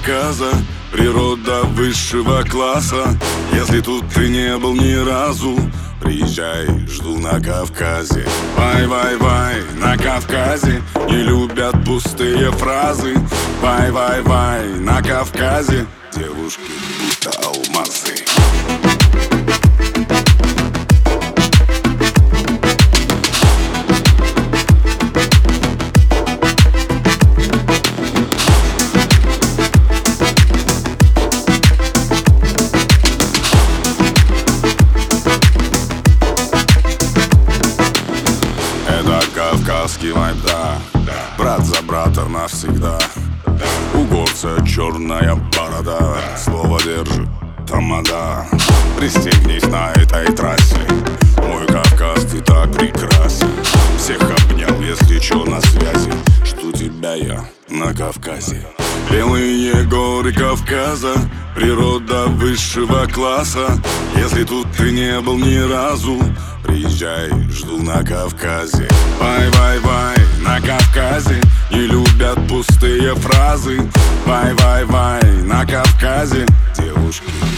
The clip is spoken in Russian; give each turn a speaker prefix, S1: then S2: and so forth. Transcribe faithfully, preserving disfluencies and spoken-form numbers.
S1: Кавказа, природа высшего класса. Если тут ты не был ни разу, приезжай, жду на Кавказе. Вай-вай-вай, на Кавказе не любят пустые фразы. Вай-вай-вай, на Кавказе девушки будто алмазы. Кавказский вайб, да, брат за брата навсегда. У горца черная борода, слово держит тамада. Пристегнись на этой трассе, мой Кавказ, ты так прекрасен. Всех обнял, если чё, на связи. Жду тебя я на Кавказе. Белые горы Кавказа, природа высшего класса. Если тут ты не был ни разу, приезжай, жду на Кавказе. Вай-вай-вай, на Кавказе не любят пустые фразы. Вай-вай-вай, на Кавказе девушки